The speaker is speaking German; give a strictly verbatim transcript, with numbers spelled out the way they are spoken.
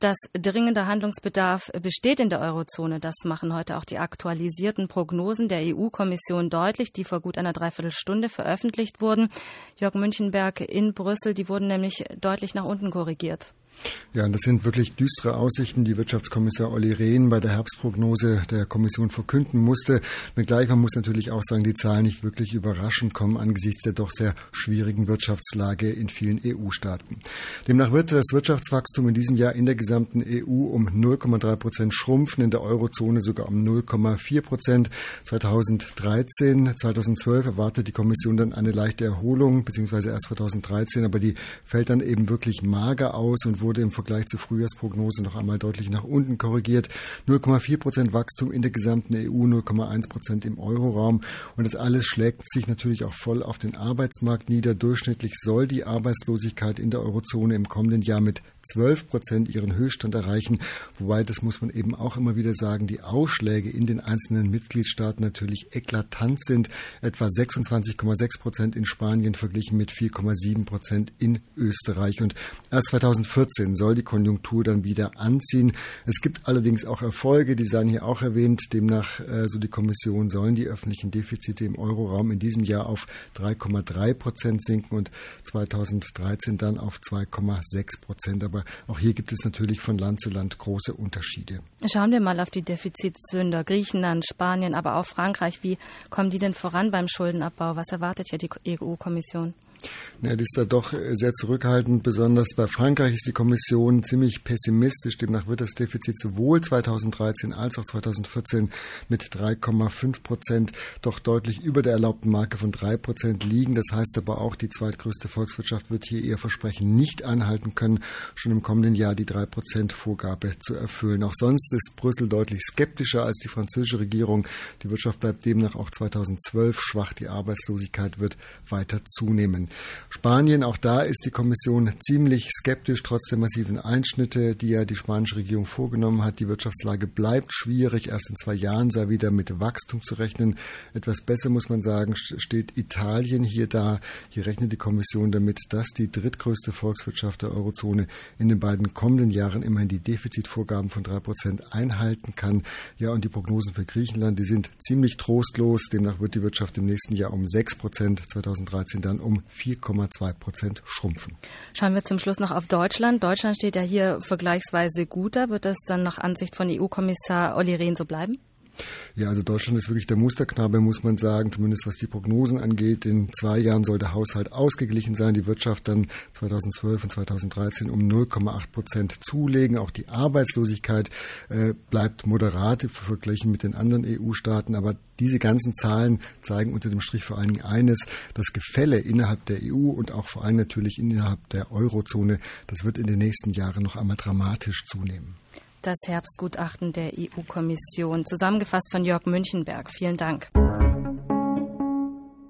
dass dringender Handlungsbedarf besteht in der Eurozone. Das machen heute auch die aktualisierten Prognosen der E U-Kommission deutlich, die vor gut einer Dreiviertelstunde veröffentlicht wurden. Jörg Münchenberg in Brüssel, die wurden nämlich deutlich nach unten korrigiert. Ja, und das sind wirklich düstere Aussichten, die Wirtschaftskommissar Olli Rehn bei der Herbstprognose der Kommission verkünden musste. Wenngleich, man muss natürlich auch sagen, die Zahlen nicht wirklich überraschend kommen angesichts der doch sehr schwierigen Wirtschaftslage in vielen E U-Staaten. Demnach wird das Wirtschaftswachstum in diesem Jahr in der gesamten E U um null Komma drei Prozent schrumpfen, in der Eurozone sogar um null Komma vier Prozent. zweitausenddreizehn, zweitausendzwölf erwartet die Kommission dann eine leichte Erholung, beziehungsweise erst zweitausenddreizehn, aber die fällt dann eben wirklich mager aus und wurde im Vergleich zur Frühjahrsprognose noch einmal deutlich nach unten korrigiert. null Komma vier Prozent Wachstum in der gesamten E U, null Komma eins Prozent im Euroraum. Und das alles schlägt sich natürlich auch voll auf den Arbeitsmarkt nieder. Durchschnittlich soll die Arbeitslosigkeit in der Eurozone im kommenden Jahr mit zwölf Prozent ihren Höchststand erreichen. Wobei, das muss man eben auch immer wieder sagen, die Ausschläge in den einzelnen Mitgliedstaaten natürlich eklatant sind. Etwa sechsundzwanzig Komma sechs Prozent in Spanien verglichen mit vier Komma sieben Prozent in Österreich. Und erst zweitausendvierzehn soll die Konjunktur dann wieder anziehen. Es gibt allerdings auch Erfolge, die seien hier auch erwähnt. Demnach, äh, so die Kommission, sollen die öffentlichen Defizite im Euroraum in diesem Jahr auf drei Komma drei Prozent sinken und zweitausenddreizehn dann auf zwei Komma sechs Prozent. Aber auch hier gibt es natürlich von Land zu Land große Unterschiede. Schauen wir mal auf die Defizitsünder. Griechenland, Spanien, aber auch Frankreich. Wie kommen die denn voran beim Schuldenabbau? Was erwartet hier die E U-Kommission? Ja, die ist da doch sehr zurückhaltend. Besonders bei Frankreich ist die Kommission ziemlich pessimistisch. Demnach wird das Defizit sowohl zweitausenddreizehn als auch zweitausendvierzehn mit drei Komma fünf Prozent doch deutlich über der erlaubten Marke von drei Prozent liegen. Das heißt aber auch, die zweitgrößte Volkswirtschaft wird hier ihr Versprechen nicht einhalten können, schon im kommenden Jahr die drei Prozent Vorgabe zu erfüllen. Auch sonst ist Brüssel deutlich skeptischer als die französische Regierung. Die Wirtschaft bleibt demnach auch zweitausendzwölf schwach. Die Arbeitslosigkeit wird weiter zunehmen. Spanien, auch da ist die Kommission ziemlich skeptisch, trotz der massiven Einschnitte, die ja die spanische Regierung vorgenommen hat. Die Wirtschaftslage bleibt schwierig. Erst in zwei Jahren sei wieder mit Wachstum zu rechnen. Etwas besser, muss man sagen, steht Italien hier da. Hier rechnet die Kommission damit, dass die drittgrößte Volkswirtschaft der Eurozone in den beiden kommenden Jahren immerhin die Defizitvorgaben von drei Prozent einhalten kann. Ja, und die Prognosen für Griechenland, die sind ziemlich trostlos. Demnach wird die Wirtschaft im nächsten Jahr um sechs Prozent, zweitausenddreizehn dann um vier Komma zwei Prozent schrumpfen. Schauen wir zum Schluss noch auf Deutschland. Deutschland steht ja hier vergleichsweise gut da. Wird das dann nach Ansicht von E U-Kommissar Olli Rehn so bleiben? Ja, also Deutschland ist wirklich der Musterknabe, muss man sagen, zumindest was die Prognosen angeht. In zwei Jahren soll der Haushalt ausgeglichen sein, die Wirtschaft dann zweitausendzwölf und zweitausenddreizehn um null Komma acht Prozent zulegen. Auch die Arbeitslosigkeit äh, bleibt moderat verglichen mit den anderen E U-Staaten, aber diese ganzen Zahlen zeigen unter dem Strich vor allen Dingen eines: Das Gefälle innerhalb der E U und auch vor allem natürlich innerhalb der Eurozone, das wird in den nächsten Jahren noch einmal dramatisch zunehmen. Das Herbstgutachten der E U-Kommission, zusammengefasst von Jörg Münchenberg. Vielen Dank.